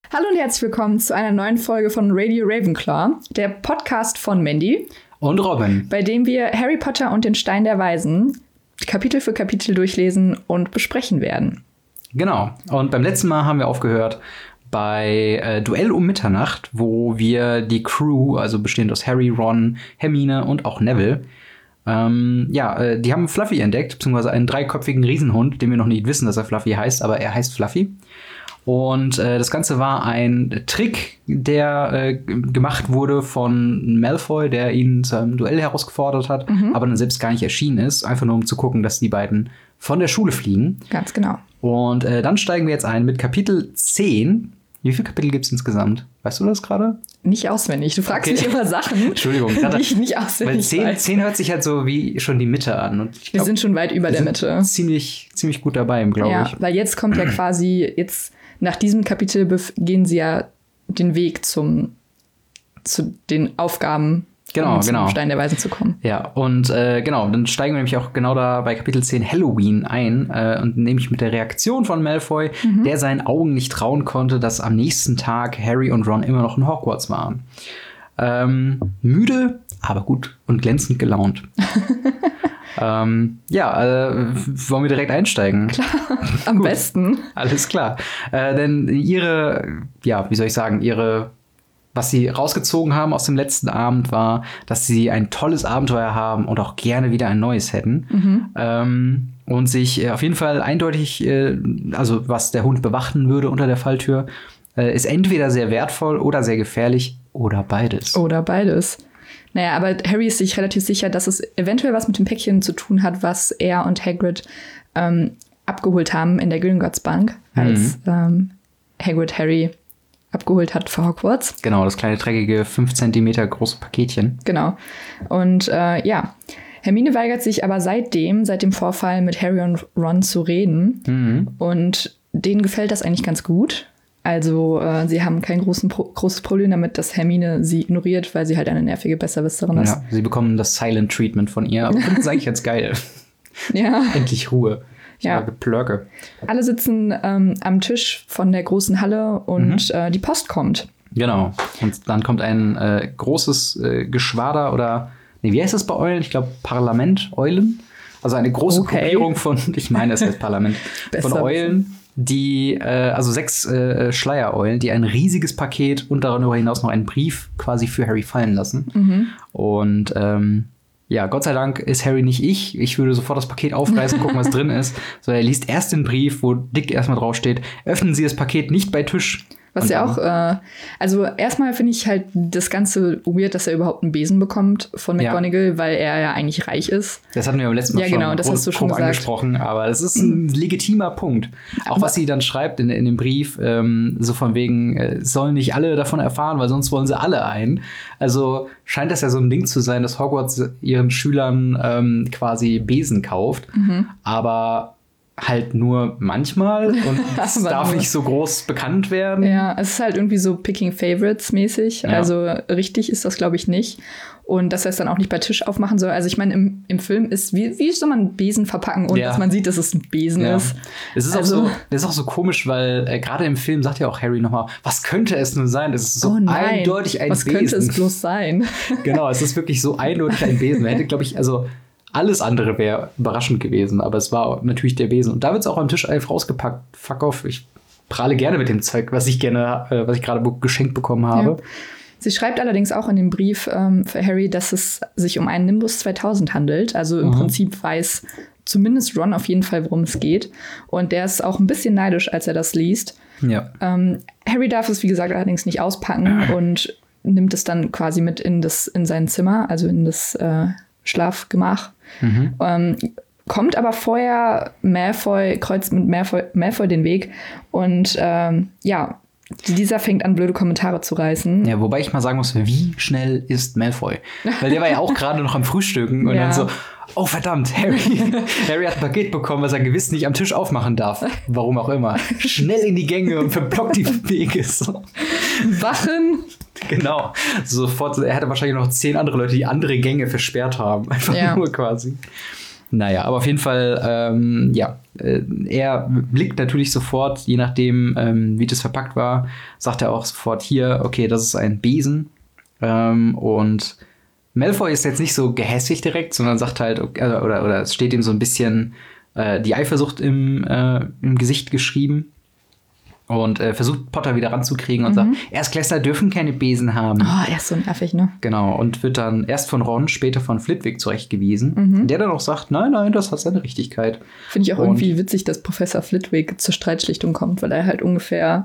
Hallo und herzlich willkommen zu einer neuen Folge von Radio Ravenclaw, der Podcast von Mandy und Robin, bei dem wir Harry Potter und den Stein der Weisen Kapitel für Kapitel durchlesen und besprechen werden. Genau. Und beim letzten Mal haben wir aufgehört bei Duell um Mitternacht, wo wir die Crew, also bestehend aus Harry, Ron, Hermine und auch Neville, die haben Fluffy entdeckt, beziehungsweise einen dreiköpfigen Riesenhund, den wir noch nicht wissen, dass er Fluffy heißt, aber er heißt Fluffy. Und das Ganze war ein Trick, der gemacht wurde von Malfoy, der ihn zu einem Duell herausgefordert hat, aber dann selbst gar nicht erschienen ist, einfach nur um zu gucken, dass die beiden von der Schule fliegen. Ganz genau. Und dann steigen wir jetzt ein mit Kapitel 10. Wie viele Kapitel gibt es insgesamt? Weißt du das gerade? Nicht auswendig. Du fragst mich immer Sachen, Entschuldigung, die ich nicht auswendig weiß. 10 hört sich halt so wie schon die Mitte an. Und ich glaub, wir sind schon weit über der Mitte. Ziemlich gut dabei, glaube ich. Ja, weil jetzt kommt ja quasi, nach diesem Kapitel gehen sie ja den Weg zu den Aufgaben, um zum Stein der Weisen zu kommen. Ja, und dann steigen wir nämlich auch genau da bei Kapitel 10 Halloween ein und nämlich mit der Reaktion von Malfoy, der seinen Augen nicht trauen konnte, dass am nächsten Tag Harry und Ron immer noch in Hogwarts waren. Müde, aber gut und glänzend gelaunt. Wollen wir direkt einsteigen? Klar, am besten. Alles klar. Denn was sie rausgezogen haben aus dem letzten Abend war, dass sie ein tolles Abenteuer haben und auch gerne wieder ein neues hätten. Und sich auf jeden Fall eindeutig, was der Hund bewachen würde unter der Falltür, ist entweder sehr wertvoll oder sehr gefährlich oder beides. Oder beides. Naja, aber Harry ist sich relativ sicher, dass es eventuell was mit dem Päckchen zu tun hat, was er und Hagrid abgeholt haben in der Gringotts-Bank, als Hagrid Harry abgeholt hat für Hogwarts. Genau, das kleine, dreckige, 5 Zentimeter große Paketchen. Genau. Und Hermine weigert sich aber seit dem Vorfall mit Harry und Ron zu reden. Und denen gefällt das eigentlich ganz gut. Also sie haben kein großes Problem damit, dass Hermine sie ignoriert, weil sie halt eine nervige Besserwisserin ist. Ja, sie bekommen das Silent Treatment von ihr. Aber das ist eigentlich ganz geil. Ja. Endlich Ruhe. Geplörke. Alle sitzen am Tisch von der großen Halle und die Post kommt. Genau. Und dann kommt ein großes Geschwader oder, wie heißt das bei Eulen? Ich glaube Parlament-Eulen. Also eine große Gruppierung von, ich meine, es heißt Parlament, von Eulen. Die, 6 Schleiereulen, die ein riesiges Paket und darüber hinaus noch einen Brief quasi für Harry fallen lassen. Und Gott sei Dank ist Harry nicht ich. Ich würde sofort das Paket aufreißen, gucken, was drin ist. So, er liest erst den Brief, wo dick erstmal draufsteht: Öffnen Sie das Paket nicht bei Tisch. Was ja auch, erstmal finde ich halt das Ganze weird, dass er überhaupt einen Besen bekommt von McGonagall, weil er ja eigentlich reich ist. Das hatten wir beim letzten Mal schon angesprochen, aber das ist ein legitimer Punkt. Auch was sie dann schreibt in dem Brief, so von wegen, sollen nicht alle davon erfahren, weil sonst wollen sie alle ein. Also scheint das ja so ein Ding zu sein, dass Hogwarts ihren Schülern quasi Besen kauft, aber halt nur manchmal und es darf nicht so groß bekannt werden. Ja, es ist halt irgendwie so Picking Favorites mäßig. Ja. Also richtig ist das, glaube ich, nicht. Und dass er es dann auch nicht bei Tisch aufmachen soll. Also ich meine, im Film ist, wie soll man einen Besen verpacken, ohne dass man sieht, dass es ein Besen ist? Das ist auch so komisch, weil gerade im Film sagt ja auch Harry nochmal, was könnte es nun sein? Das ist so eindeutig ein Besen. Was könnte es bloß sein? Genau, es ist wirklich so eindeutig ein Besen. Man hätte, glaube ich, alles andere wäre überraschend gewesen, aber es war natürlich der Besen. Und da wird es auch am Tisch einfach rausgepackt. Fuck off, ich prahle gerne mit dem Zeug, was ich gerade geschenkt bekommen habe. Ja. Sie schreibt allerdings auch in dem Brief für Harry, dass es sich um einen Nimbus 2000 handelt. Also im Prinzip weiß zumindest Ron auf jeden Fall, worum es geht. Und der ist auch ein bisschen neidisch, als er das liest. Ja. Harry darf es, wie gesagt, allerdings nicht auspacken und nimmt es dann quasi mit in sein Zimmer, also in das Schlafgemach. Kommt aber vorher kreuzt mit Malfoy den Weg und dieser fängt an, blöde Kommentare zu reißen. Ja, wobei ich mal sagen muss, wie schnell ist Malfoy? Weil der war ja auch gerade noch am Frühstücken und dann so, oh verdammt, Harry hat ein Paket bekommen, was er gewiss nicht am Tisch aufmachen darf. Warum auch immer. Schnell in die Gänge und verblockt die Wege. So. Wachen! Genau. Sofort, er hatte wahrscheinlich noch 10 andere Leute, die andere Gänge versperrt haben. Einfach nur quasi. Naja, aber auf jeden Fall, er blickt natürlich sofort, je nachdem, wie das verpackt war, sagt er auch sofort hier, okay, das ist ein Besen. Und Malfoy ist jetzt nicht so gehässig direkt, sondern sagt halt, okay, oder es steht ihm so ein bisschen die Eifersucht im Gesicht geschrieben. Und versucht Potter wieder ranzukriegen und sagt, Erstklässler dürfen keine Besen haben. Oh, er ist so nervig, ne? Genau, und wird dann erst von Ron, später von Flitwick zurechtgewiesen. Der dann auch sagt, nein, das hat seine Richtigkeit. Finde ich auch irgendwie witzig, dass Professor Flitwick zur Streitschlichtung kommt, weil er halt ungefähr,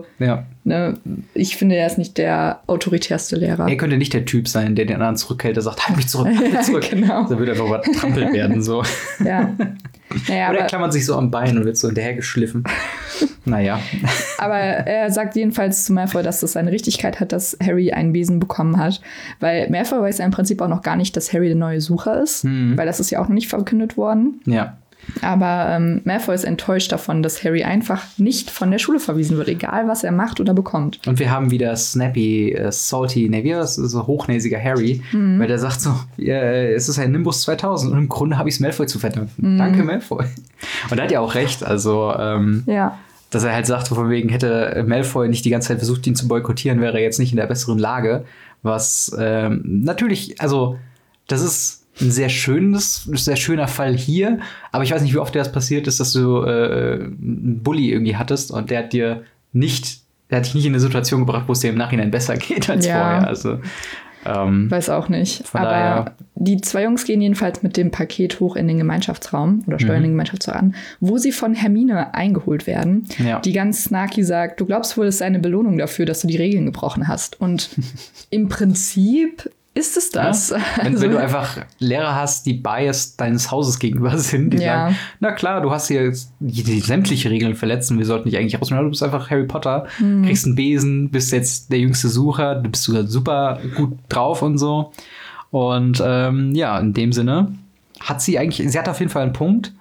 ne, ich finde, er ist nicht der autoritärste Lehrer. Er könnte nicht der Typ sein, der den anderen zurückhält, der sagt, halt mich zurück, halt mich zurück. Genau. Da würde er einfach übertrampelt werden, so. Ja. Naja, oder er klammert sich so am Bein und wird so hinterhergeschliffen. Naja. Aber er sagt jedenfalls zu Malfoy, dass das seine Richtigkeit hat, dass Harry einen Besen bekommen hat. Weil Malfoy weiß ja im Prinzip auch noch gar nicht, dass Harry der neue Sucher ist. Weil das ist ja auch noch nicht verkündet worden. Ja. Aber Malfoy ist enttäuscht davon, dass Harry einfach nicht von der Schule verwiesen wird, egal was er macht oder bekommt. Und wir haben wieder Snappy, Salty, so hochnäsiger Harry, weil der sagt so, es ist ein Nimbus 2000 und im Grunde habe ich es Malfoy zu verdanken. Danke, Malfoy. Und er hat ja auch recht, also dass er halt sagt, von wegen hätte Malfoy nicht die ganze Zeit versucht, ihn zu boykottieren, wäre er jetzt nicht in der besseren Lage. Was natürlich, also das ist ein sehr schöner Fall hier, aber ich weiß nicht, wie oft das passiert ist, dass du einen Bully irgendwie hattest und der hat dich nicht in eine Situation gebracht, wo es dir im Nachhinein besser geht als vorher. Also weiß auch nicht. Aber die zwei Jungs gehen jedenfalls mit dem Paket hoch in den Gemeinschaftsraum oder steuern den Gemeinschaftsraum an, wo sie von Hermine eingeholt werden, die ganz snarky sagt, du glaubst wohl, es sei eine Belohnung dafür, dass du die Regeln gebrochen hast. Und im Prinzip ist es das. Ja? Wenn du einfach Lehrer hast, die Bias deines Hauses gegenüber sind, die sagen, na klar, du hast hier die sämtliche Regeln verletzt und wir sollten dich eigentlich rausnehmen. Du bist einfach Harry Potter, kriegst einen Besen, bist jetzt der jüngste Sucher, du bist sogar super gut drauf und so. Und in dem Sinne sie hat auf jeden Fall einen Punkt,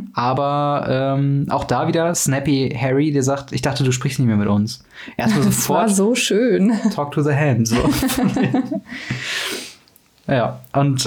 aber auch da wieder Snappy Harry, der sagt, ich dachte, du sprichst nicht mehr mit uns. Erstmal sofort. Das war so schön. Talk to the hand. So. Ja, und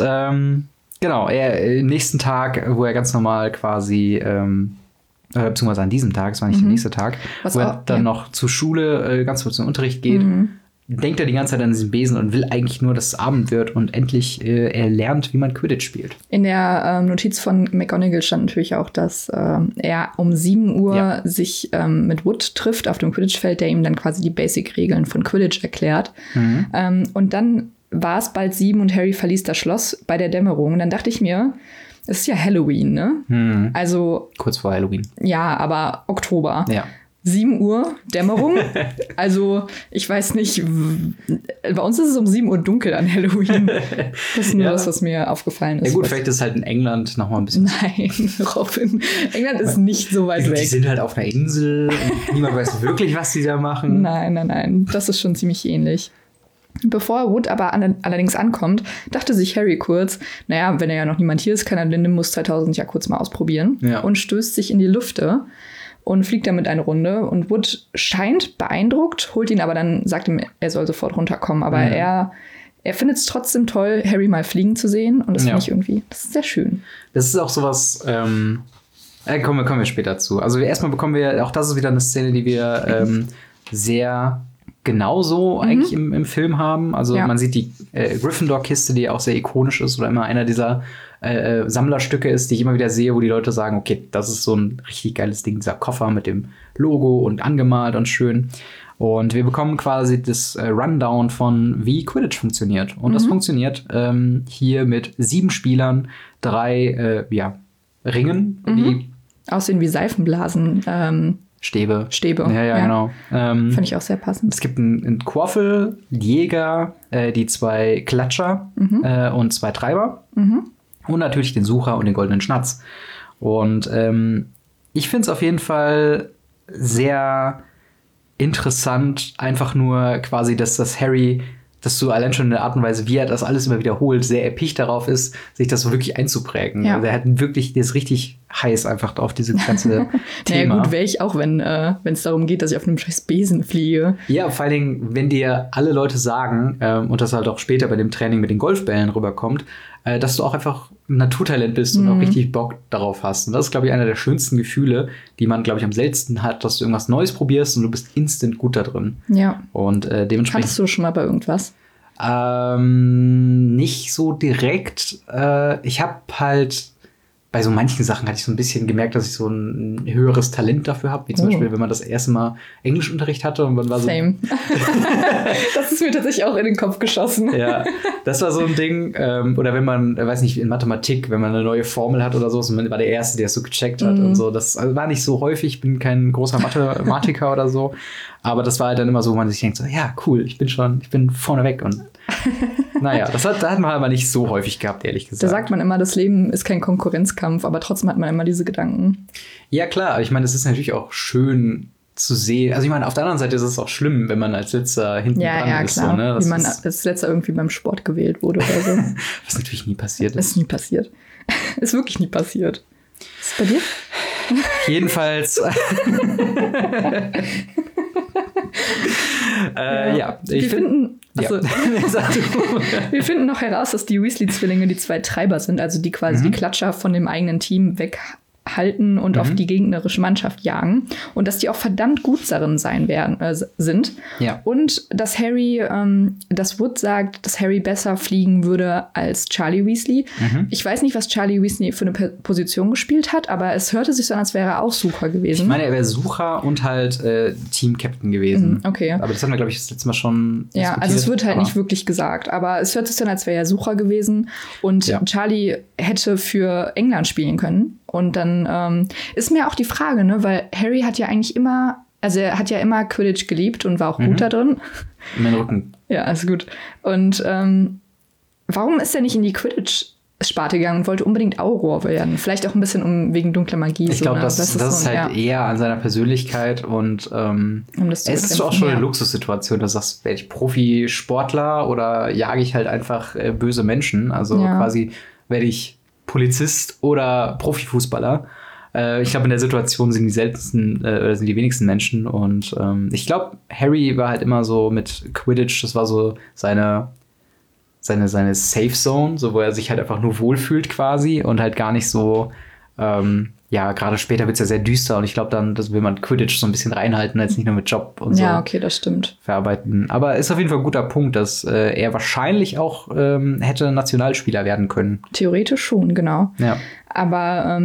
nächsten Tag, wo er ganz normal quasi, beziehungsweise an diesem Tag, es war nicht der nächste Tag, wo er dann noch zur Schule ganz kurz in den Unterricht geht, denkt er die ganze Zeit an diesen Besen und will eigentlich nur, dass es Abend wird und endlich er lernt, wie man Quidditch spielt. In der Notiz von McGonagall stand natürlich auch, dass er um 7 Uhr sich mit Wood trifft auf dem Quidditch-Feld, der ihm dann quasi die Basic-Regeln von Quidditch erklärt. Und dann war es bald 7 und Harry verließ das Schloss bei der Dämmerung. Und dann dachte ich mir, es ist ja Halloween, ne? Also kurz vor Halloween. Ja, aber Oktober. Ja. 7 Uhr, Dämmerung. Also, ich weiß nicht, bei uns ist es um 7 Uhr dunkel an Halloween. Das ist nur das, was mir aufgefallen ist. Ja gut, vielleicht ist es halt in England noch mal ein bisschen. Nein, Robin. England ist nicht so weit weg. Die sind halt auf einer Insel und niemand weiß wirklich, was die da machen. Nein. Das ist schon ziemlich ähnlich. Bevor Wood aber allerdings ankommt, dachte sich Harry kurz, naja, wenn ja noch niemand hier ist, kann er den Nimbus 2000 ja kurz mal ausprobieren. Ja. Und stößt sich in die Lüfte und fliegt damit eine Runde. Und Wood scheint beeindruckt, holt ihn aber dann, sagt ihm, er soll sofort runterkommen. Aber er findet es trotzdem toll, Harry mal fliegen zu sehen. Und das finde ich irgendwie, das ist sehr schön. Das ist auch sowas, kommen wir später zu. Also erstmal bekommen wir, auch das ist wieder eine Szene, die wir sehr genauso eigentlich im Film haben. Also man sieht die Gryffindor-Kiste, die auch sehr ikonisch ist oder immer einer dieser Sammlerstücke ist, die ich immer wieder sehe, wo die Leute sagen, okay, das ist so ein richtig geiles Ding, dieser Koffer mit dem Logo und angemalt und schön. Und wir bekommen quasi das Rundown von, wie Quidditch funktioniert. Und das funktioniert hier mit 7 Spielern, 3 Ringen, die aussehen wie Seifenblasen. Stäbe. Ja, genau. Fand ich auch sehr passend. Es gibt einen Quaffel, Jäger, die 2 Klatscher und 2 Treiber. Und natürlich den Sucher und den goldenen Schnatz. Und ich finde es auf jeden Fall sehr interessant, einfach nur quasi, dass das Harry, dass du allein schon in der Art und Weise, wie er das alles immer wiederholt, sehr erpicht darauf ist, sich das so wirklich einzuprägen. Ja. Also er hat wirklich das richtig heiß einfach auf diese ganze Thema. Naja gut, wäre ich auch, wenn es darum geht, dass ich auf einem scheiß Besen fliege. Ja, vor allen Dingen, wenn dir alle Leute sagen, und das halt auch später bei dem Training mit den Golfbällen rüberkommt, dass du auch einfach ein Naturtalent bist und auch richtig Bock darauf hast. Und das ist, glaube ich, einer der schönsten Gefühle, die man, glaube ich, am seltensten hat, dass du irgendwas Neues probierst und du bist instant gut da drin. Ja. Und dementsprechend. Hattest du schon mal bei irgendwas? Nicht so direkt. Ich habe halt bei so manchen Sachen hatte ich so ein bisschen gemerkt, dass ich so ein höheres Talent dafür habe. Wie zum Beispiel, wenn man das erste Mal Englischunterricht hatte und man war so. Same. Das ist mir tatsächlich auch in den Kopf geschossen. Ja, das war so ein Ding. Oder wenn man, weiß nicht, in Mathematik, wenn man eine neue Formel hat oder so, und man war der Erste, der es so gecheckt hat und so. Das war nicht so häufig. Ich bin kein großer Mathematiker oder so. Aber das war halt dann immer so, wo man sich denkt, so, ja, cool, ich bin vorne weg. Und naja, da hat man aber nicht so häufig gehabt, ehrlich gesagt. Da sagt man immer, das Leben ist kein Konkurrenzkampf, aber trotzdem hat man immer diese Gedanken. Ja, klar. Ich meine, es ist natürlich auch schön zu sehen. Also ich meine, auf der anderen Seite ist es auch schlimm, wenn man als Letzter hinten dran ist. Klar. So, ne? Wie man als Letzter irgendwie beim Sport gewählt wurde oder so. Was natürlich nie passiert ist. Das ist nie passiert. Ist wirklich nie passiert. Ist es bei dir? Jedenfalls. Ja, wir finden noch heraus, dass die Weasley-Zwillinge die zwei Treiber sind, also die quasi die Klatscher von dem eigenen Team weghalten und auf die gegnerische Mannschaft jagen. Und dass die auch verdammt gut darin sind. Ja. Und dass dass Wood sagt, dass Harry besser fliegen würde als Charlie Weasley. Ich weiß nicht, was Charlie Weasley für eine Position gespielt hat, aber es hörte sich so an, als wäre er auch Sucher gewesen. Ich meine, er wäre Sucher und halt Team-Captain gewesen. Okay. Aber das haben wir, glaube ich, das letzte Mal schon diskutiert. Ja, also es wird halt nicht wirklich gesagt. Aber es hört sich so an, als wäre er Sucher gewesen. Und Charlie hätte für England spielen können. Und dann ist mir auch die Frage, ne, weil Harry hat ja eigentlich immer, also er hat ja immer Quidditch geliebt und war auch gut da drin. In den Rücken. Ja, alles gut. Und warum ist er nicht in die Quidditch-Sparte gegangen und wollte unbedingt Auror werden? Vielleicht auch ein bisschen wegen dunkler Magie. Ich glaube, das ist halt eher an seiner Persönlichkeit und es ist auch schon eine Luxussituation, dass du sagst, werde ich Profisportler oder jage ich halt einfach böse Menschen? Also quasi werde ich Polizist oder Profifußballer. Ich glaube, in der Situation sind die wenigsten Menschen. Und ich glaube, Harry war halt immer so mit Quidditch, das war so seine Safe Zone, so wo er sich halt einfach nur wohlfühlt quasi und halt gar nicht so, gerade später wird es ja sehr düster und ich glaube dann, das will man Quidditch so ein bisschen reinhalten, jetzt nicht nur mit Job und so. Ja, okay, das stimmt. Verarbeiten. Aber ist auf jeden Fall ein guter Punkt, dass er wahrscheinlich auch hätte Nationalspieler werden können. Theoretisch schon, genau. Ja. Aber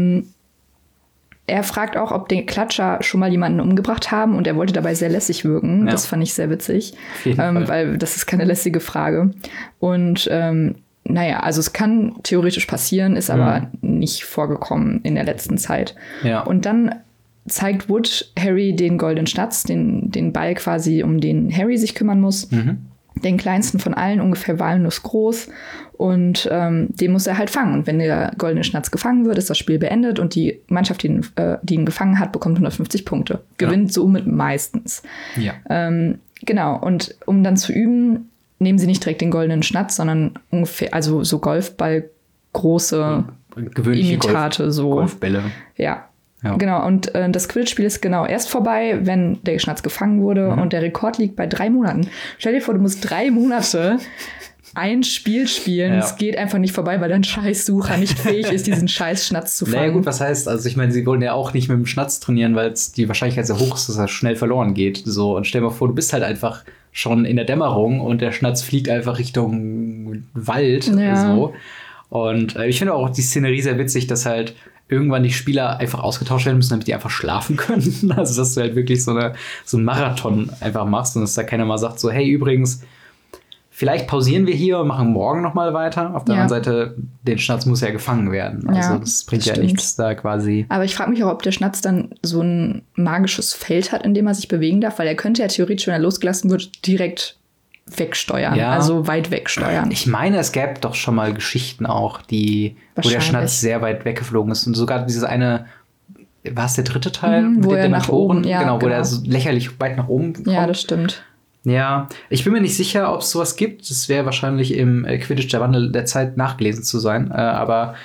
er fragt auch, ob die Klatscher schon mal jemanden umgebracht haben und er wollte dabei sehr lässig wirken. Ja. Das fand ich sehr witzig, weil das ist keine lässige Frage. Und also es kann theoretisch passieren, ist aber nicht vorgekommen in der letzten Zeit. Ja. Und dann zeigt Wood Harry den goldenen Schnatz, den Ball quasi, um den Harry sich kümmern muss. Den kleinsten von allen, ungefähr walnuss groß. Und den muss er halt fangen. Und wenn der goldene Schnatz gefangen wird, ist das Spiel beendet. Und die Mannschaft, die ihn gefangen hat, bekommt 150 Punkte. Gewinnt somit meistens. Ja. Genau. Und um dann zu üben, nehmen sie nicht direkt den goldenen Schnatz, sondern ungefähr, also so Golfball, große gewöhnliche Imitate. Golfbälle. Ja. Genau, und das Quidditch-Spiel ist genau erst vorbei, wenn der Schnatz gefangen wurde und der Rekord liegt bei 3 Monaten. Stell dir vor, du musst 3 Monate ein Spiel spielen. Es geht einfach nicht vorbei, weil dein Scheißsucher nicht fähig ist, diesen scheiß Schnatz zu fangen. Naja gut, was heißt, also ich meine, sie wollen ja auch nicht mit dem Schnatz trainieren, weil die Wahrscheinlichkeit sehr hoch ist, dass er schnell verloren geht. So, und stell dir mal vor, du bist halt einfach schon in der Dämmerung und der Schnatz fliegt einfach Richtung Wald. So. Und ich finde auch die Szenerie sehr witzig, dass halt irgendwann die Spieler einfach ausgetauscht werden müssen, damit die einfach schlafen können. Also, dass du halt wirklich so einen Marathon einfach machst und dass da keiner mal sagt so, hey, übrigens, vielleicht pausieren wir hier und machen morgen noch mal weiter. Auf der anderen Seite, den Schnatz muss ja gefangen werden. Also, das bringt ja nichts da quasi. Aber ich frage mich auch, ob der Schnatz dann so ein magisches Feld hat, in dem er sich bewegen darf, weil er könnte ja theoretisch, wenn er losgelassen wird, direkt wegsteuern, also weit wegsteuern. Ich meine, es gäbe doch schon mal Geschichten auch, wo der Schnatz sehr weit weggeflogen ist. Und sogar dieses eine, war es der dritte Teil? Wo er nach oben, wo der so lächerlich weit nach oben kommt. Ja, das stimmt. Ja, ich bin mir nicht sicher, ob es sowas gibt. Das wäre wahrscheinlich im Quidditch der Wandel der Zeit nachgelesen zu sein. Aber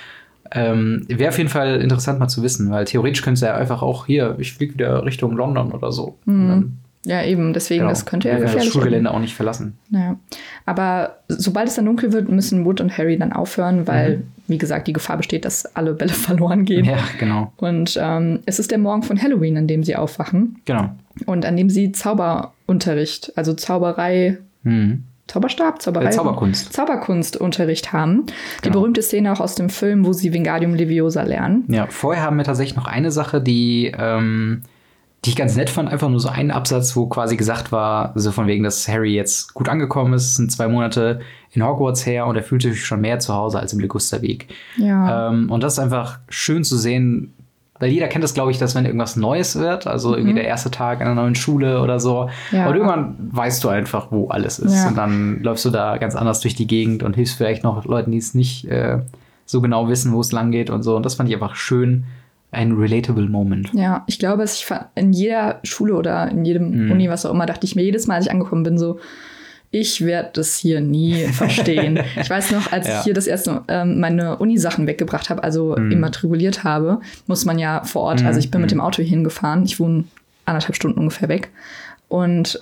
Wäre auf jeden Fall interessant mal zu wissen, weil theoretisch könnte es ja einfach auch hier, ich fliege wieder Richtung London oder so. Ja, eben, deswegen, das könnte ja gefährlich das Schulgelände auch nicht verlassen. Naja. Aber sobald es dann dunkel wird, müssen Wood und Harry dann aufhören, weil, wie gesagt, die Gefahr besteht, dass alle Bälle verloren gehen. Ja, genau. Und es ist der Morgen von Halloween, an dem sie aufwachen. Genau. Und an dem sie Zauberunterricht, also Zauberei, Zauberstab, Zauberei, Zauberkunstunterricht haben. Die berühmte Szene auch aus dem Film, wo sie Wingardium Leviosa lernen. Ja, vorher haben wir tatsächlich noch eine Sache, die ich ganz nett fand. Einfach nur so einen Absatz, wo quasi gesagt war, so von wegen, dass Harry jetzt gut angekommen ist. Es sind 2 Monate in Hogwarts her und er fühlt sich schon mehr zu Hause als im Ligusterweg. Ja. Und das ist einfach schön zu sehen, weil jeder kennt das, glaube ich, dass wenn irgendwas Neues wird, also irgendwie der erste Tag an einer neuen Schule oder so, und irgendwann weißt du einfach, wo alles ist. Und dann läufst du da ganz anders durch die Gegend und hilfst vielleicht noch Leuten, die es nicht so genau wissen, wo es lang geht und so. Und das fand ich einfach schön. Ein relatable Moment. Ja, ich glaube, in jeder Schule oder in jedem Uni, was auch immer, dachte ich mir jedes Mal, als ich angekommen bin, so, ich werde das hier nie verstehen. Ich weiß noch, als ich hier das erste meine Uni-Sachen weggebracht habe, also immatrikuliert habe, muss man ja vor Ort, also ich bin mit dem Auto hier hingefahren, ich wohne 1,5 Stunden ungefähr weg und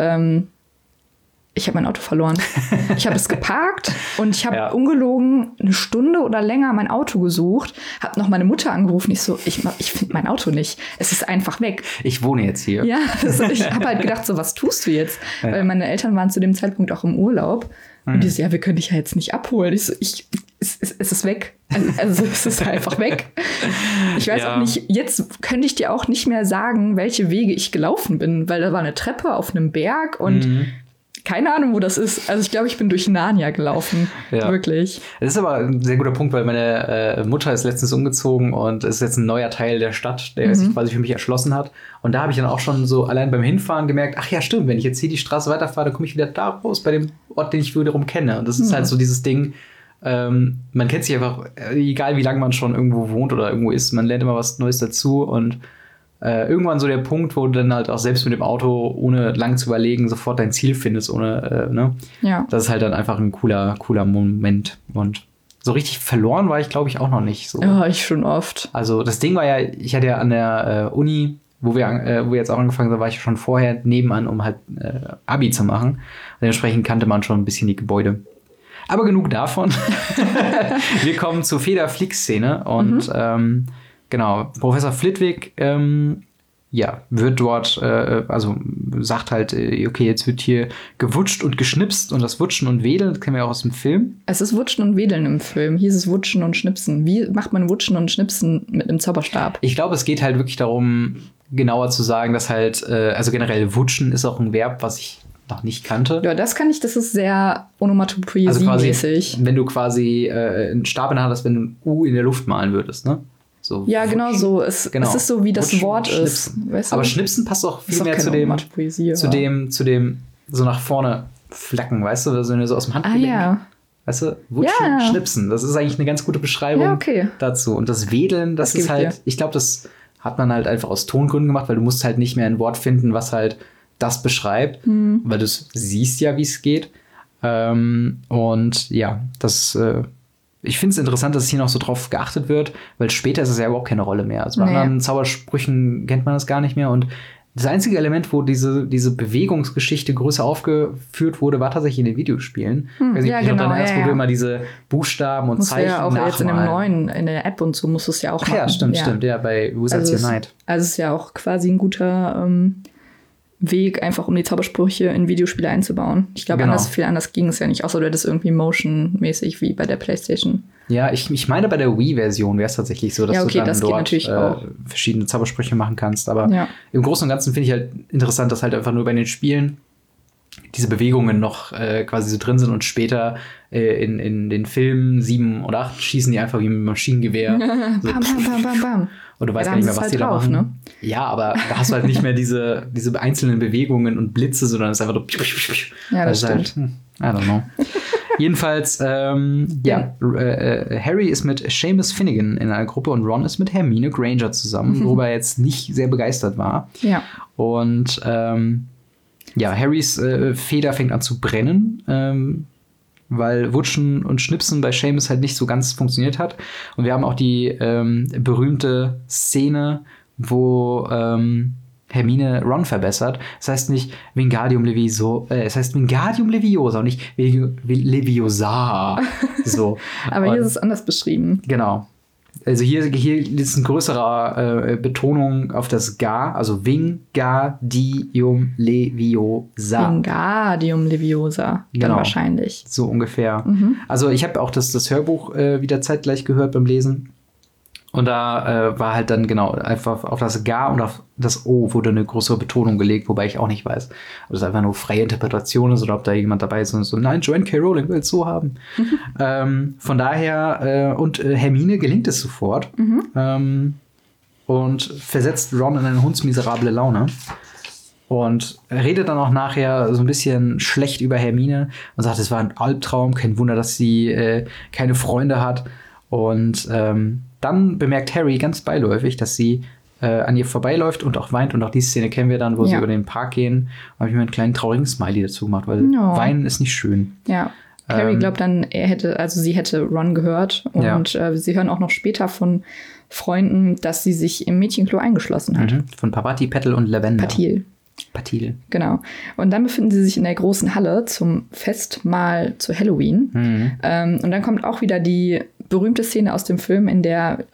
ich habe mein Auto verloren. Ich habe es geparkt und ich habe ungelogen 1 Stunde oder länger mein Auto gesucht, habe noch meine Mutter angerufen. Ich so, ich finde mein Auto nicht. Es ist einfach weg. Ich wohne jetzt hier. Ja, also ich habe halt gedacht, so, was tust du jetzt? Ja. Weil meine Eltern waren zu dem Zeitpunkt auch im Urlaub. Und die so, ja, wir können dich ja jetzt nicht abholen. Ich so, es ist weg. Also es ist einfach weg. Ich weiß auch nicht, jetzt könnte ich dir auch nicht mehr sagen, welche Wege ich gelaufen bin, weil da war eine Treppe auf einem Berg und keine Ahnung, wo das ist. Also ich glaube, ich bin durch Narnia gelaufen. Ja. Wirklich. Das ist aber ein sehr guter Punkt, weil meine Mutter ist letztens umgezogen und es ist jetzt ein neuer Teil der Stadt, der sich quasi für mich erschlossen hat. Und da habe ich dann auch schon so allein beim Hinfahren gemerkt, ach ja, stimmt, wenn ich jetzt hier die Straße weiterfahre, dann komme ich wieder da raus, bei dem Ort, den ich wiederum kenne. Und das ist halt so dieses Ding, man kennt sich einfach, egal wie lange man schon irgendwo wohnt oder irgendwo ist, man lernt immer was Neues dazu und irgendwann so der Punkt, wo du dann halt auch selbst mit dem Auto, ohne lang zu überlegen, sofort dein Ziel findest, ohne, ne? Ja. Das ist halt dann einfach ein cooler Moment. Und so richtig verloren war ich, glaube ich, auch noch nicht. So. Ja, ich schon oft. Also das Ding war ja, ich hatte ja an der Uni, wo wir jetzt auch angefangen haben, war ich schon vorher nebenan, um halt Abi zu machen. Und dementsprechend kannte man schon ein bisschen die Gebäude. Aber genug davon. Wir kommen zur Feder-Flick-Szene und genau, Professor Flitwick, wird dort, also sagt halt, okay, jetzt wird hier gewutscht und geschnipst und das Wutschen und Wedeln, das kennen wir auch aus dem Film. Es ist Wutschen und Wedeln im Film. Hier ist es Wutschen und Schnipsen. Wie macht man Wutschen und Schnipsen mit einem Zauberstab? Ich glaube, es geht halt wirklich darum, genauer zu sagen, dass halt, also generell Wutschen ist auch ein Verb, was ich noch nicht kannte. Ja, das kann ich, das ist sehr Onomatopoesie-mäßig. Also wenn du quasi einen Stab in der Hand hast, wenn du ein U in der Luft malen würdest, ne? So ja, genau so. Es ist so, wie das Wutschen, Wort ist. Weißt du? Aber Schnipsen passt auch viel mehr zu dem, so nach vorne flacken, weißt du? Also wenn du so aus dem Handgelenk, weißt du, Wutschen, Schnipsen. Das ist eigentlich eine ganz gute Beschreibung dazu. Und das Wedeln, das ist halt, ich glaube, das hat man halt einfach aus Tongründen gemacht, weil du musst halt nicht mehr ein Wort finden, was halt das beschreibt, weil du siehst ja, wie es geht. Und ja, das ich finde es interessant, dass hier noch so drauf geachtet wird, weil später ist es ja überhaupt keine Rolle mehr. Also bei anderen Zaubersprüchen kennt man das gar nicht mehr. Und das einzige Element, wo diese Bewegungsgeschichte größer aufgeführt wurde, war tatsächlich in den Videospielen. Also ja, genau. Wo du immer diese Buchstaben und Zeichen ja auch nachmalen. Jetzt in dem neuen, in der App und so musst du es ja auch machen. Ja, stimmt, ja, bei Wizards Unite. Also es ist ja auch quasi ein guter Weg, einfach um die Zaubersprüche in Videospiele einzubauen. Ich glaube, viel anders ging es ja nicht, außer du hättest irgendwie motion-mäßig wie bei der PlayStation. Ja, ich meine, bei der Wii-Version wäre es tatsächlich so, dass du dann dort verschiedene Zaubersprüche machen kannst. Aber im Großen und Ganzen finde ich halt interessant, dass halt einfach nur bei den Spielen diese Bewegungen noch quasi so drin sind und später in den Filmen 7 oder 8 schießen die einfach wie mit einem Maschinengewehr. So, bam, bam, bam, bam, bam. Und du weißt gar nicht mehr, was die da machen. Ne? Ja, aber da hast du halt nicht mehr diese einzelnen Bewegungen und Blitze, sondern es ist einfach so. Ja, das stimmt. Halt, I don't know. Jedenfalls, Harry ist mit Seamus Finnegan in einer Gruppe und Ron ist mit Hermine Granger zusammen, worüber er jetzt nicht sehr begeistert war. Ja. Und Harrys Feder fängt an zu brennen, weil Wutschen und Schnipsen bei Seamus halt nicht so ganz funktioniert hat. Und wir haben auch die berühmte Szene, wo Hermine Ron verbessert. Das heißt nicht Wingardium Leviosa, es heißt Wingardium Leviosa und nicht Leviosa. So. Aber hier ist es anders beschrieben. Genau. Also hier ist eine größere Betonung auf das Ga, also Wingardium Leviosa. Wingardium Leviosa, dann Genau. wahrscheinlich. So ungefähr. Also ich habe auch das Hörbuch wieder zeitgleich gehört beim Lesen. Und da war halt dann genau einfach auf das Ga und auf das O wurde eine größere Betonung gelegt, wobei ich auch nicht weiß, ob das einfach nur freie Interpretation ist oder ob da jemand dabei ist und so, nein, Joanne K. Rowling will es so haben. Von daher, und Hermine gelingt es sofort und versetzt Ron in eine hundsmiserable Laune. Und redet dann auch nachher so ein bisschen schlecht über Hermine und sagt, es war ein Albtraum, kein Wunder, dass sie keine Freunde hat. Und dann bemerkt Harry ganz beiläufig, dass sie an ihr vorbeiläuft und auch weint. Und auch die Szene kennen wir dann, wo sie über den Park gehen. Da habe ich mir einen kleinen traurigen Smiley dazu gemacht, weil Weinen ist nicht schön. Ja. Harry glaubt dann, sie hätte Ron gehört. Und sie hören auch noch später von Freunden, dass sie sich im Mädchenklo eingeschlossen hat. Von Parvati, Petal und Lavender. Patil. Genau. Und dann befinden sie sich in der großen Halle zum Festmahl zu Halloween. Und dann kommt auch wieder die berühmte Szene aus dem Film, in der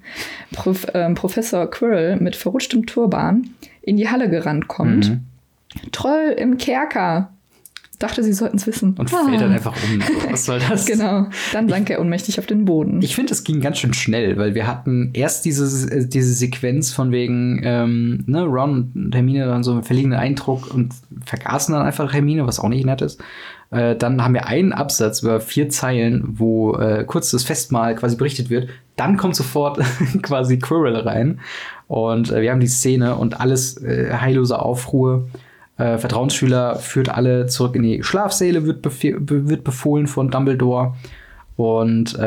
Professor Quirrell mit verrutschtem Turban in die Halle gerannt kommt. Troll im Kerker. Dachte, sie sollten es wissen. Und fällt dann einfach um. Was soll das? Genau. Dann sank er ohnmächtig auf den Boden. Ich finde, es ging ganz schön schnell, weil wir hatten erst diese Sequenz von wegen Ron und Hermine dann so einen verliegenden Eindruck und vergaßen dann einfach Hermine, was auch nicht nett ist. Dann haben wir einen Absatz über 4 Zeilen, wo kurz das Festmahl quasi berichtet wird. Dann kommt sofort quasi Quirrell rein. Und wir haben die Szene und alles heillose Aufruhr. Vertrauensschüler führt alle zurück in die Schlafsäle, wird befohlen von Dumbledore. Und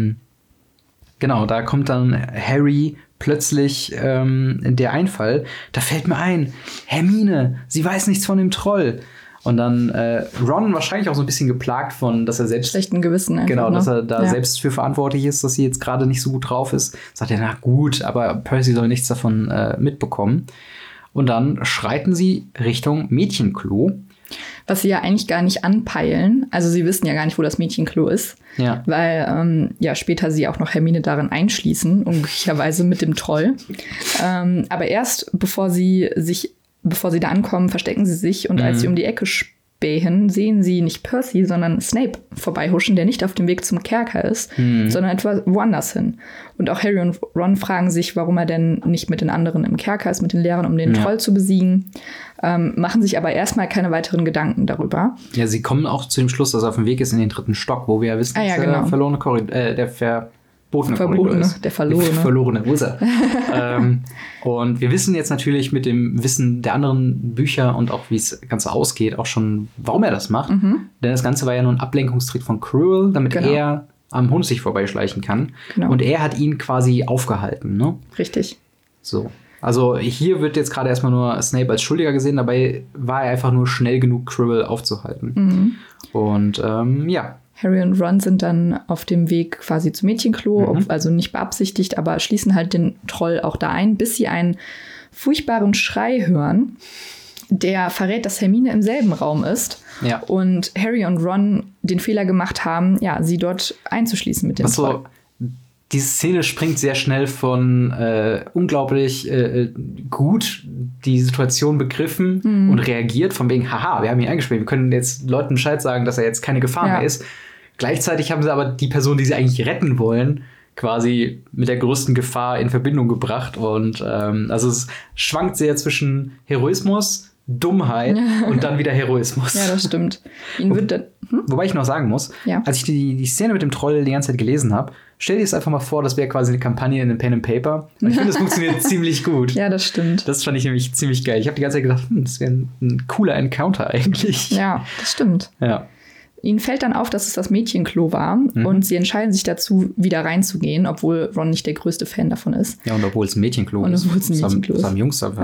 genau, da kommt dann Harry plötzlich der Einfall. Da fällt mir ein, Hermine, sie weiß nichts von dem Troll. Und dann Ron wahrscheinlich auch so ein bisschen geplagt von, dass er selbst schlechten Gewissen einfach, genau, dass er da selbst für verantwortlich ist, dass sie jetzt gerade nicht so gut drauf ist. Sagt er, na gut, aber Percy soll nichts davon mitbekommen. Und dann schreiten sie Richtung Mädchenklo. Was sie ja eigentlich gar nicht anpeilen. Also sie wissen ja gar nicht, wo das Mädchenklo ist. Ja. Weil später sie auch noch Hermine darin einschließen, unglücklicherweise mit dem Troll. Aber erst bevor sie da ankommen, verstecken sie sich. Und als sie um die Ecke spähen, sehen sie nicht Percy, sondern Snape vorbeihuschen, der nicht auf dem Weg zum Kerker ist, sondern etwas woanders hin. Und auch Harry und Ron fragen sich, warum er denn nicht mit den anderen im Kerker ist, mit den Lehrern, um den Troll zu besiegen. Machen sich aber erstmal keine weiteren Gedanken darüber. Ja, sie kommen auch zu dem Schluss, dass er auf dem Weg ist in den 3. Stock, wo wir ja wissen, dass der verlorene Korridor, der verlorene User. Und wir wissen jetzt natürlich mit dem Wissen der anderen Bücher und auch wie es Ganze ausgeht, auch schon, warum er das macht. Denn das Ganze war ja nur ein Ablenkungstrick von Quirrell, damit er am Hund sich vorbeischleichen kann. Genau. Und er hat ihn quasi aufgehalten, ne? Richtig. So. Also hier wird jetzt gerade erstmal nur Snape als Schuldiger gesehen, dabei war er einfach nur schnell genug, Quirrell aufzuhalten. Und Harry und Ron sind dann auf dem Weg quasi zum Mädchenklo, also nicht beabsichtigt, aber schließen halt den Troll auch da ein, bis sie einen furchtbaren Schrei hören, der verrät, dass Hermine im selben Raum ist und Harry und Ron den Fehler gemacht haben, sie dort einzuschließen mit dem Troll. Diese Szene springt sehr schnell von unglaublich gut die Situation begriffen und reagiert, von wegen, haha, wir haben ihn eingesperrt, wir können jetzt Leuten Bescheid sagen, dass er jetzt keine Gefahr mehr ist. Gleichzeitig haben sie aber die Person, die sie eigentlich retten wollen, quasi mit der größten Gefahr in Verbindung gebracht. Und also es schwankt sehr zwischen Heroismus, Dummheit und dann wieder Heroismus. Ja, das stimmt. Wobei ich noch sagen muss, als ich die Szene mit dem Troll die ganze Zeit gelesen habe, stell dir es einfach mal vor, das wäre quasi eine Kampagne in einem Pen and Paper. Und ich finde, das funktioniert ziemlich gut. Ja, das stimmt. Das fand ich nämlich ziemlich geil. Ich habe die ganze Zeit gedacht, das wäre ein cooler Encounter eigentlich. Ja, das stimmt. Ja. Ihnen fällt dann auf, dass es das Mädchenklo war und sie entscheiden sich dazu, wieder reinzugehen, obwohl Ron nicht der größte Fan davon ist. Ja, und obwohl es ein Mädchenklo ist. Und obwohl es ein Mädchenklo ist. Das haben Jungs einfach.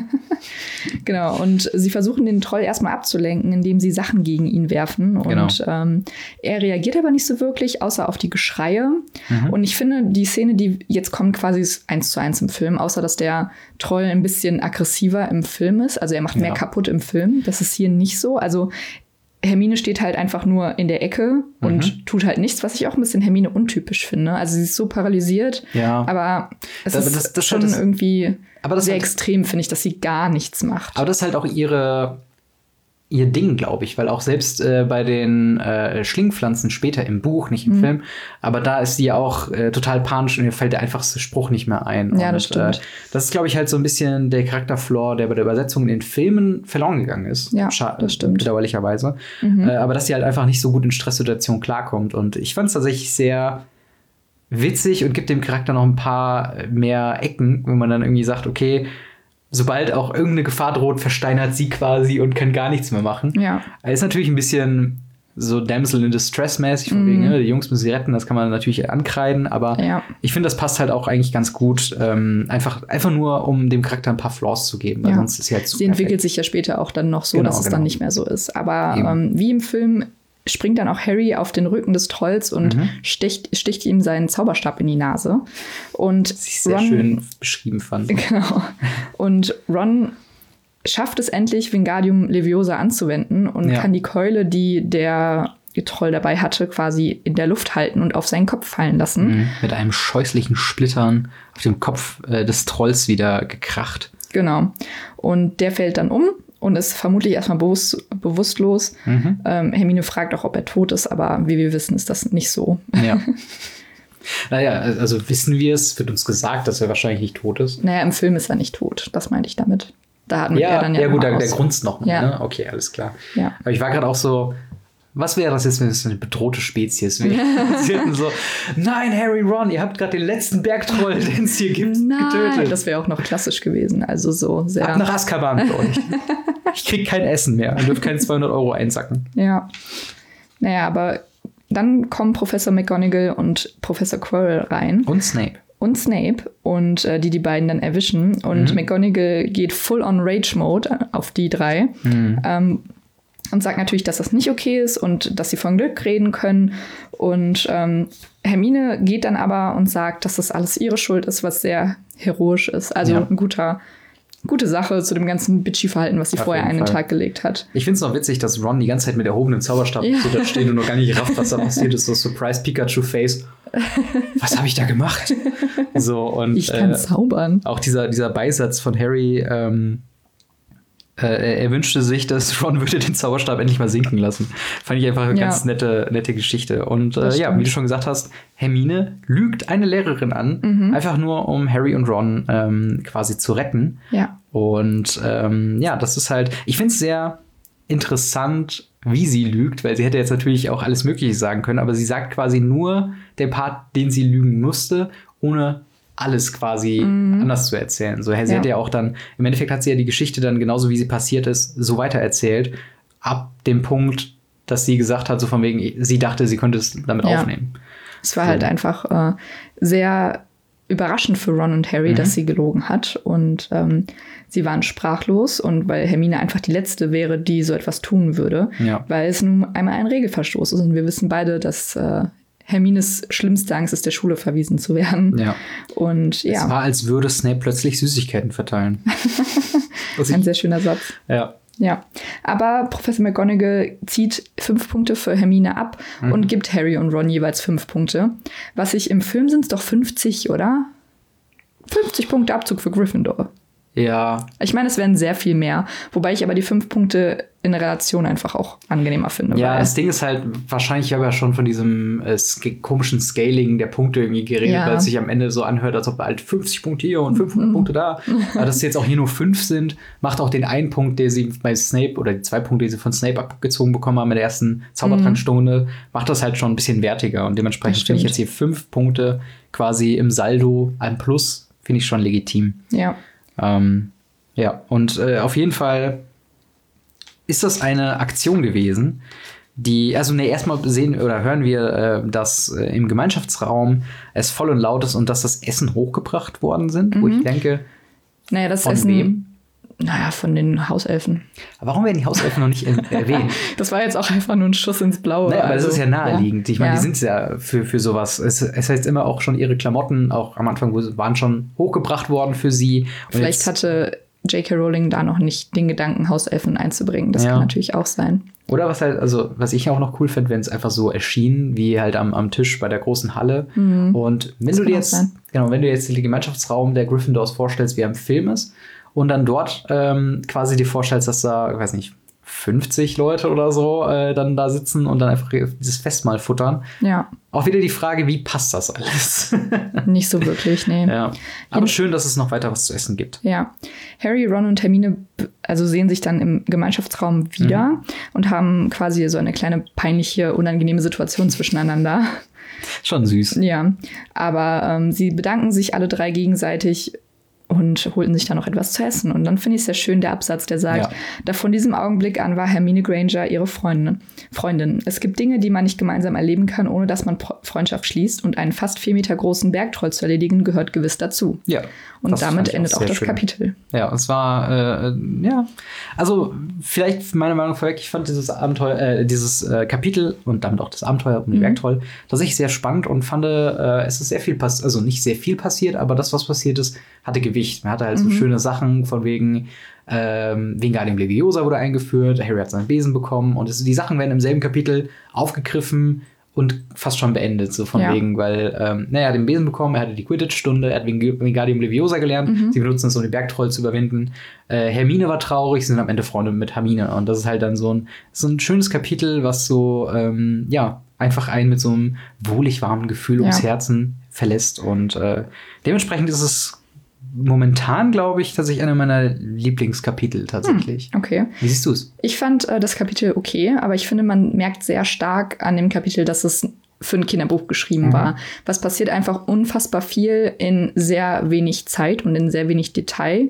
Genau, und sie versuchen den Troll erstmal abzulenken, indem sie Sachen gegen ihn werfen. Und er reagiert aber nicht so wirklich, außer auf die Geschreie. Und ich finde, die Szene, die jetzt kommt, quasi ist 1:1 im Film, außer dass der Troll ein bisschen aggressiver im Film ist. Also er macht mehr kaputt im Film. Das ist hier nicht so. Also Hermine steht halt einfach nur in der Ecke und tut halt nichts, was ich auch ein bisschen Hermine untypisch finde. Also sie ist so paralysiert, aber es ist schon irgendwie sehr extrem, finde ich, dass sie gar nichts macht. Aber das ist halt auch ihr Ding, glaube ich, weil auch selbst bei den Schlingpflanzen später im Buch, nicht im Film, aber da ist sie auch total panisch und ihr fällt der einfachste Spruch nicht mehr ein. Ja, das stimmt. Das ist, glaube ich, halt so ein bisschen der Charakterflaw, der bei der Übersetzung in den Filmen verloren gegangen ist. Ja, das stimmt. Bedauerlicherweise. Aber dass sie halt einfach nicht so gut in Stresssituationen klarkommt. Und ich fand es tatsächlich sehr witzig und gibt dem Charakter noch ein paar mehr Ecken, wenn man dann irgendwie sagt, okay, sobald auch irgendeine Gefahr droht, versteinert sie quasi und kann gar nichts mehr machen. Ja. Ist natürlich ein bisschen so Damsel in Distress mäßig, von wegen, die Jungs müssen sie retten, das kann man natürlich ankreiden, aber ich finde, das passt halt auch eigentlich ganz gut, einfach nur, um dem Charakter ein paar Flaws zu geben, weil sonst ist sie halt zu Sie entwickelt sich ja später auch dann noch so, dass es dann nicht mehr so ist. Aber wie im Film springt dann auch Harry auf den Rücken des Trolls und sticht ihm seinen Zauberstab in die Nase. Und was ich sehr schön beschrieben fand. Genau. Und Ron schafft es endlich, Wingardium Leviosa anzuwenden und kann die Keule, die der Troll dabei hatte, quasi in der Luft halten und auf seinen Kopf fallen lassen. Mit einem scheußlichen Splittern auf dem Kopf des Trolls wieder gekracht. Genau. Und der fällt dann um und ist vermutlich erstmal bewusstlos. Hermine fragt auch, ob er tot ist, aber wie wir wissen, ist das nicht so. Ja. Naja, also wissen wir es, wird uns gesagt, dass er wahrscheinlich nicht tot ist. Naja, im Film ist er nicht tot, das meinte ich damit. Da hatten wir dann ja gut, der Grunzt noch mal, ne? Okay, alles klar. Ja. Aber ich war gerade auch so, was wäre das jetzt, wenn es eine bedrohte Spezies wäre? Sie hätten so, nein, Harry, Ron, ihr habt gerade den letzten Bergtroll, den es hier gibt, getötet. Das wäre auch noch klassisch gewesen. Also so sehr. Ab nach Azkaban für euch. Ich krieg kein Essen mehr. Ihr dürft keine 200 € einsacken. Ja. Naja, aber dann kommen Professor McGonagall und Professor Quirrell rein. Und Snape. Und die beiden dann erwischen. Und McGonagall geht full on Rage-Mode auf die drei. Und sagt natürlich, dass das nicht okay ist und dass sie von Glück reden können. Und Hermine geht dann aber und sagt, dass das alles ihre Schuld ist, was sehr heroisch ist. Also eine gute Sache zu dem ganzen Bitchy-Verhalten, was sie vorher an den Tag gelegt hat. Ich finde es noch witzig, dass Ron die ganze Zeit mit erhobenem Zauberstab so da steht und noch gar nicht rafft, was da passiert ist. So Surprise-Pikachu-Face. Was habe ich da gemacht? So, und, ich kann zaubern. Auch dieser Beisatz von Harry, er wünschte sich, dass Ron würde den Zauberstab endlich mal sinken lassen. Fand ich einfach eine ganz nette Geschichte. Und wie du schon gesagt hast, Hermine lügt eine Lehrerin an, einfach nur, um Harry und Ron quasi zu retten. Ja. Und das ist halt, ich finde es sehr interessant, wie sie lügt, weil sie hätte jetzt natürlich auch alles Mögliche sagen können, aber sie sagt quasi nur den Part, den sie lügen musste, ohne alles quasi anders zu erzählen. So, sie hat ja auch dann, im Endeffekt hat sie ja die Geschichte dann genauso wie sie passiert ist, so weitererzählt, ab dem Punkt, dass sie gesagt hat, so von wegen, sie dachte, sie könnte es damit aufnehmen. Es war halt einfach sehr überraschend für Ron und Harry, dass sie gelogen hat. Und sie waren sprachlos. Und weil Hermine einfach die Letzte wäre, die so etwas tun würde. Ja. Weil es nun einmal ein Regelverstoß ist. Und wir wissen beide, dass Hermines schlimmste Angst ist, der Schule verwiesen zu werden. Ja. Und es war, als würde Snape plötzlich Süßigkeiten verteilen. Ein sehr schöner Satz. Ja. Ja, aber Professor McGonagall zieht 5 Punkte für Hermine ab und gibt Harry und Ron jeweils 5 Punkte. Was ich im Film sind es doch 50, oder? 50 Punkte Abzug für Gryffindor. Ja. Ich meine, es wären sehr viel mehr. Wobei ich aber die 5 Punkte in Relation einfach auch angenehmer finde. Ja, das Ding ist halt, wahrscheinlich habe ich ja schon von diesem komischen Scaling der Punkte irgendwie geredet, weil es sich am Ende so anhört, als ob halt 50 Punkte hier und 500 Punkte da. Aber dass es jetzt auch hier nur 5 sind, macht auch den einen Punkt, der sie bei Snape, oder die 2 Punkte, die sie von Snape abgezogen bekommen haben in der ersten Zaubertrankstunde, macht das halt schon ein bisschen wertiger. Und dementsprechend finde ich jetzt hier 5 Punkte quasi im Saldo, ein Plus, finde ich schon legitim. Ja. Und auf jeden Fall ist das eine Aktion gewesen, Erstmal sehen oder hören wir, dass im Gemeinschaftsraum es voll und laut ist und dass das Essen hochgebracht worden sind, wo ich denke, naja, das von Essen, wem? Naja, von den Hauselfen. Aber warum werden die Hauselfen noch nicht erwähnt? Das war jetzt auch einfach nur ein Schuss ins Blaue. Naja, aber das ist ja naheliegend. Ja. Ich meine, die sind ja für sowas. Es heißt immer auch schon, ihre Klamotten, auch am Anfang waren schon hochgebracht worden für sie. Und vielleicht hatte J.K. Rowling da noch nicht den Gedanken, Hauselfen einzubringen. Das kann natürlich auch sein. Oder was ich auch noch cool fände, wenn es einfach so erschien, wie halt am Tisch bei der großen Halle. Und wenn du dir jetzt den Gemeinschaftsraum der Gryffindors vorstellst, wie er im Film ist, und dann dort quasi dir vorstellst, dass da, ich weiß nicht, 50 Leute oder so dann da sitzen und dann einfach dieses Festmahl futtern. Ja. Auch wieder die Frage, wie passt das alles? Nicht so wirklich, nee. Ja. Aber schön, dass es noch weiter was zu essen gibt. Ja. Harry, Ron und Hermine sehen sich dann im Gemeinschaftsraum wieder und haben quasi so eine kleine peinliche, unangenehme Situation zwischeneinander. Schon süß. Ja, aber sie bedanken sich alle drei gegenseitig und holten sich dann noch etwas zu essen. Und dann finde ich es sehr schön, der Absatz, der sagt, da von diesem Augenblick an war Hermine Granger ihre Freundin. Es gibt Dinge, die man nicht gemeinsam erleben kann, ohne dass man Freundschaft schließt. Und einen fast 4 Meter großen Bergtroll zu erledigen, gehört gewiss dazu. Ja. Und damit endet auch das Kapitel. Ja, es war, also vielleicht meine Meinung vorweg, ich fand dieses Abenteuer, dieses Kapitel und damit auch das Abenteuer um den Bergtroll tatsächlich sehr spannend und fand, es ist sehr viel passiert, also nicht sehr viel passiert, aber das, was passiert ist, hatte Gewicht. Man hatte halt so schöne Sachen von wegen Wingardium Leviosa wurde eingeführt, Harry hat seinen Besen bekommen und die Sachen werden im selben Kapitel aufgegriffen und fast schon beendet, so von wegen, weil er hat den Besen bekommen, er hatte die Quidditch-Stunde, er hat Wingardium Leviosa gelernt, sie benutzen es, um den Bergtroll zu überwinden. Hermine war traurig, sie sind am Ende Freunde mit Hermine und das ist halt dann so ein schönes Kapitel, was so, einfach einen mit so einem wohlig warmen Gefühl ums Herzen verlässt und dementsprechend ist es momentan, glaube ich, tatsächlich einer meiner Lieblingskapitel tatsächlich. Okay. Wie siehst du es? Ich fand das Kapitel okay, aber ich finde, man merkt sehr stark an dem Kapitel, dass es für ein Kinderbuch geschrieben war. Was passiert einfach unfassbar viel in sehr wenig Zeit und in sehr wenig Detail.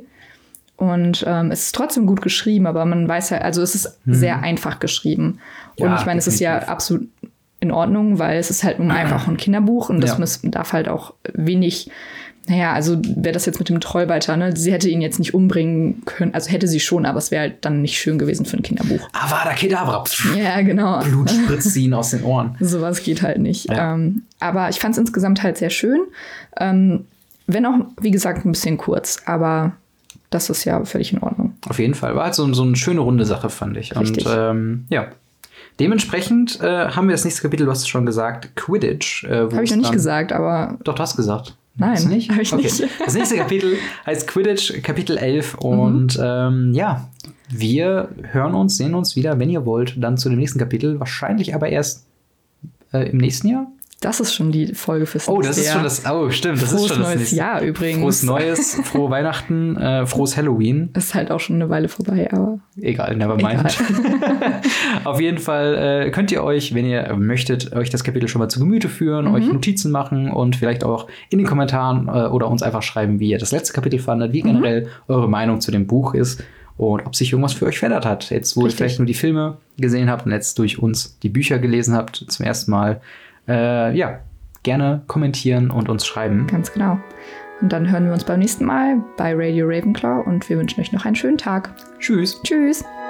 Und es ist trotzdem gut geschrieben, aber man weiß ja, also es ist sehr einfach geschrieben. Und Ja, ich meine, es ist ja absolut in Ordnung, weil es ist halt nun einfach ein Kinderbuch und das darf halt auch wenig. Naja, also wäre das jetzt mit dem Trollbiter, ne? Sie hätte ihn jetzt nicht umbringen können. Also hätte sie schon, aber es wäre halt dann nicht schön gewesen für ein Kinderbuch. Avada Kedavra. Ja, genau. Blut spritzt ihnen aus den Ohren. Sowas geht halt nicht. Ja. Aber ich fand es insgesamt halt sehr schön. Wenn auch, wie gesagt, ein bisschen kurz. Aber das ist ja völlig in Ordnung. Auf jeden Fall. War halt so eine schöne runde Sache, fand ich. Richtig. Und dementsprechend haben wir das nächste Kapitel, du hast es schon gesagt, Quidditch. Habe ich noch nicht gesagt, aber... Doch, du hast gesagt. Nein, habe ich nicht. Das nächste Kapitel heißt Quidditch, Kapitel 11. Und wir sehen uns wieder, wenn ihr wollt, dann zu dem nächsten Kapitel. Wahrscheinlich aber erst im nächsten Jahr. Das ist schon die Folge fürs nächste Jahr. Das ist schon das. Oh, stimmt. Das ist schon das neues nächste Jahr übrigens. Frohes Neues, frohe Weihnachten, frohes Halloween. Das ist halt auch schon eine Weile vorbei, aber. Egal, never mind. Auf jeden Fall könnt ihr euch, wenn ihr möchtet, euch das Kapitel schon mal zu Gemüte führen, euch Notizen machen und vielleicht auch in den Kommentaren oder uns einfach schreiben, wie ihr das letzte Kapitel fandet, wie generell eure Meinung zu dem Buch ist und ob sich irgendwas für euch verändert hat. Jetzt, wo ihr vielleicht nur die Filme gesehen habt und jetzt durch uns die Bücher gelesen habt zum ersten Mal. Gerne kommentieren und uns schreiben. Ganz genau. Und dann hören wir uns beim nächsten Mal bei Radio Ravenclaw und wir wünschen euch noch einen schönen Tag. Tschüss. Tschüss.